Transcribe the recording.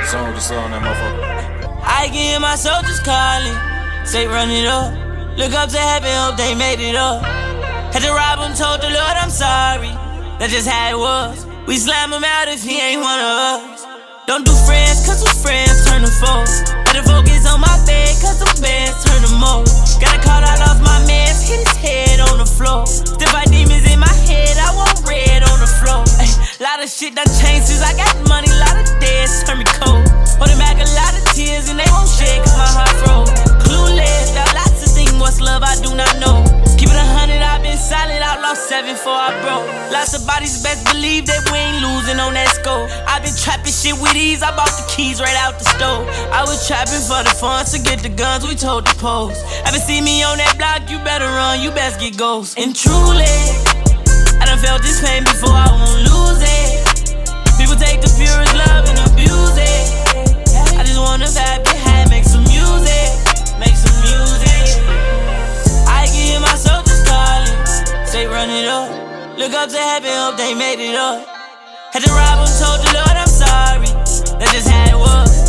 song, just on that motherfucker. I can hear my soldiers calling, say run it up. Look up to heaven, hope they made it up. Had to rob him, told the Lord I'm sorry. That's just how it was. We slam him out if he ain't one of us. Don't do friends, cause some friends turn to foes. Better focus on my bed, cause some beds turn to more. Got a call, I lost my man, hit his head on the floor. Still fight demons in my head, I want red on the floor. Ay, lot of shit done changed since I got money, lot of deads turn me cold. Holding back a lot of tears and they won't shed cause my heart froze. Clueless, got lots of things, what's love I do not know. Keep it 100, I've been solid, I lost 7 before I broke. Lots of bodies, best believe that we ain't losing on that score. I've been trapping shit with ease, I bought the keys right out the stove. I was trapping for the funds to get the guns, we told the post. Ever see me on that block, you better run, you best get ghost. And truly, I done felt this pain before, I won't lose it. People take the purest love and abuse it. I just wanna vibe, get high, make some music. Make some music. I can hear my soldiers calling, say run it up. Look up to heaven, hope they made it up. Had to rob him, told the Lord I'm sorry. That's just how it was.